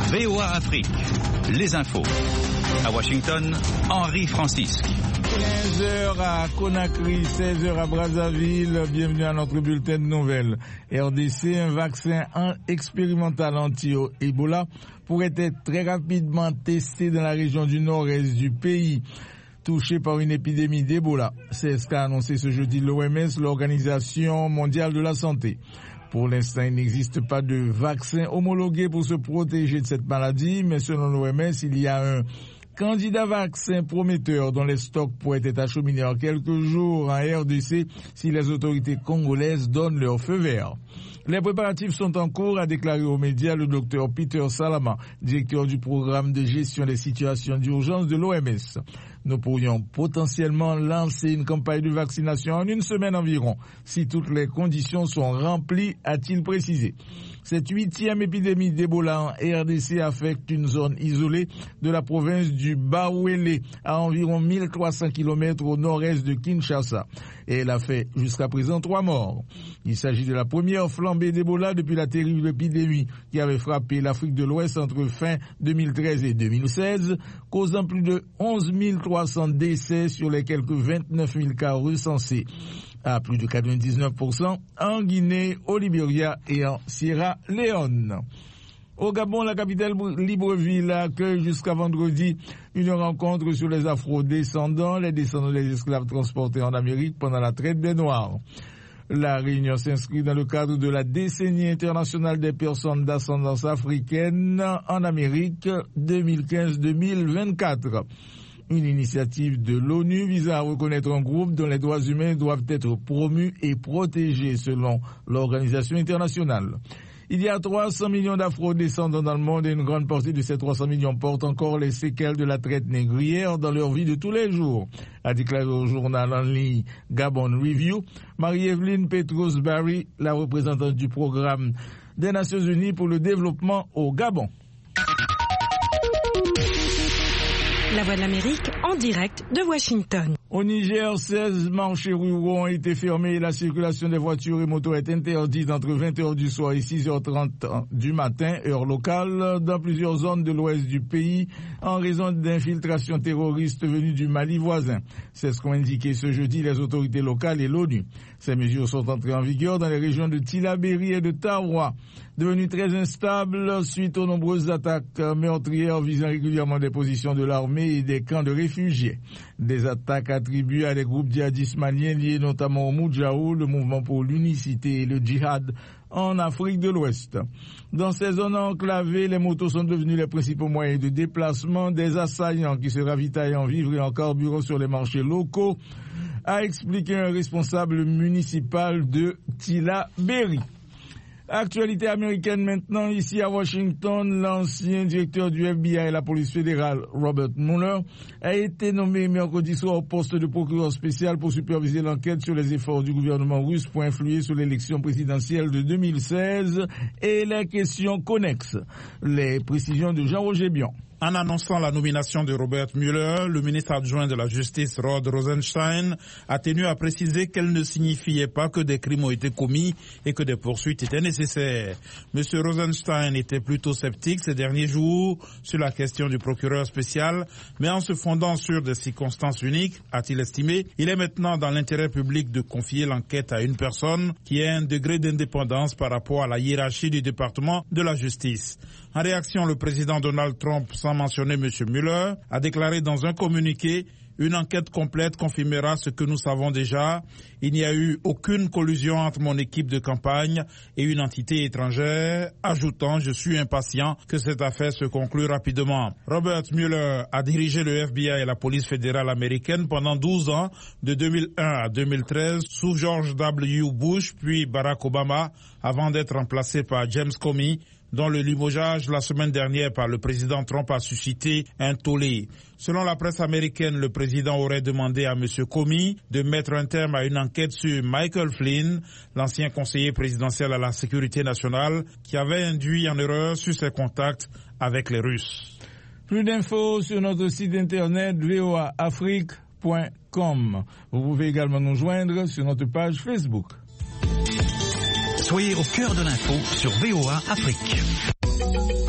VOA Afrique, les infos. À Washington, Henri Francisque. 15h à Conakry, 16h à Brazzaville. Bienvenue à notre bulletin de nouvelles. RDC, un vaccin expérimental anti-Ebola pourrait être très rapidement testé dans la région du nord-est du pays, touché par une épidémie d'Ebola. C'est ce qu'a annoncé ce jeudi l'OMS, l'Organisation mondiale de la santé. Pour l'instant, il n'existe pas de vaccin homologué pour se protéger de cette maladie, mais selon l'OMS, il y a un candidat vaccin prometteur dont les stocks pourraient être acheminés en quelques jours en RDC si les autorités congolaises donnent leur feu vert. Les préparatifs sont en cours, a déclaré aux médias le docteur Peter Salama, directeur du programme de gestion des situations d'urgence de l'OMS. Nous pourrions potentiellement lancer une campagne de vaccination en une semaine environ, si toutes les conditions sont remplies, a-t-il précisé. Cette 8e épidémie d'Ebola en RDC affecte une zone isolée de la province du Bawele, à environ 1300 km au nord-est de Kinshasa. Et elle a fait jusqu'à présent 3 morts. Il s'agit de la première flambée d'Ebola depuis la terrible épidémie qui avait frappé l'Afrique de l'Ouest entre fin 2013 et 2016, causant plus de 11 300 décès sur les quelques 29 000 cas recensés, à plus de 99% en Guinée, au Libéria et en Sierra Leone. Au Gabon, la capitale Libreville accueille jusqu'à vendredi une rencontre sur les afro-descendants, les descendants des esclaves transportés en Amérique pendant la traite des Noirs. La réunion s'inscrit dans le cadre de la décennie internationale des personnes d'ascendance africaine en Amérique 2015-2024. Une initiative de l'ONU visant à reconnaître un groupe dont les droits humains doivent être promus et protégés selon l'organisation internationale. Il y a 300 millions d'afro-descendants dans le monde et une grande partie de ces 300 millions portent encore les séquelles de la traite négrière dans leur vie de tous les jours, a déclaré au journal en ligne Gabon Review Marie-Evelyne Petrus-Barry, la représentante du programme des Nations Unies pour le développement au Gabon. La Voix de l'Amérique en direct de Washington. Au Niger, 16 marchés ruraux ont été fermés et la circulation des voitures et motos est interdite entre 20h du soir et 6h30 du matin, heure locale, dans plusieurs zones de l'ouest du pays, en raison d'infiltrations terroristes venues du Mali voisin. C'est ce qu'ont indiqué ce jeudi les autorités locales et l'ONU. Ces mesures sont entrées en vigueur dans les régions de Tillabéri et de Taroua, devenues très instables suite aux nombreuses attaques meurtrières visant régulièrement des positions de l'armée et des camps de réfugiés. Des attaques attribuées à des groupes djihadistes maliens liés notamment au Moudjaou, le mouvement pour l'unicité et le djihad en Afrique de l'Ouest. Dans ces zones enclavées, les motos sont devenues les principaux moyens de déplacement des assaillants qui se ravitaillent en vivres et en carburant sur les marchés locaux, a expliqué un responsable municipal de Tillabéri. Actualité américaine maintenant, ici à Washington, l'ancien directeur du FBI et la police fédérale, Robert Mueller, a été nommé mercredi soir au poste de procureur spécial pour superviser l'enquête sur les efforts du gouvernement russe pour influer sur l'élection présidentielle de 2016 et les questions connexes. Les précisions de Jean-Roger Bion. En annonçant la nomination de Robert Mueller, le ministre adjoint de la Justice, Rod Rosenstein, a tenu à préciser qu'elle ne signifiait pas que des crimes ont été commis et que des poursuites étaient nécessaires. Monsieur Rosenstein était plutôt sceptique ces derniers jours sur la question du procureur spécial, mais en se fondant sur des circonstances uniques, a-t-il estimé, il est maintenant dans l'intérêt public de confier l'enquête à une personne qui ait un degré d'indépendance par rapport à la hiérarchie du département de la justice. En réaction, le président Donald Trump, sans mentionner M. Mueller, a déclaré dans un communiqué « Une enquête complète confirmera ce que nous savons déjà. Il n'y a eu aucune collusion entre mon équipe de campagne et une entité étrangère, ajoutant « Je suis impatient que cette affaire se conclue rapidement ». Robert Mueller a dirigé le FBI et la police fédérale américaine pendant 12 ans, de 2001 à 2013, sous George W. Bush puis Barack Obama, avant d'être remplacé par James Comey, dont le limogeage la semaine dernière par le président Trump a suscité un tollé. Selon la presse américaine, le président aurait demandé à M. Comey de mettre un terme à une enquête sur Michael Flynn, l'ancien conseiller présidentiel à la sécurité nationale, qui avait induit en erreur sur ses contacts avec les Russes. Plus d'infos sur notre site internet voaafrique.com. Vous pouvez également nous joindre sur notre page Facebook. Soyez au cœur de l'info sur VOA Afrique.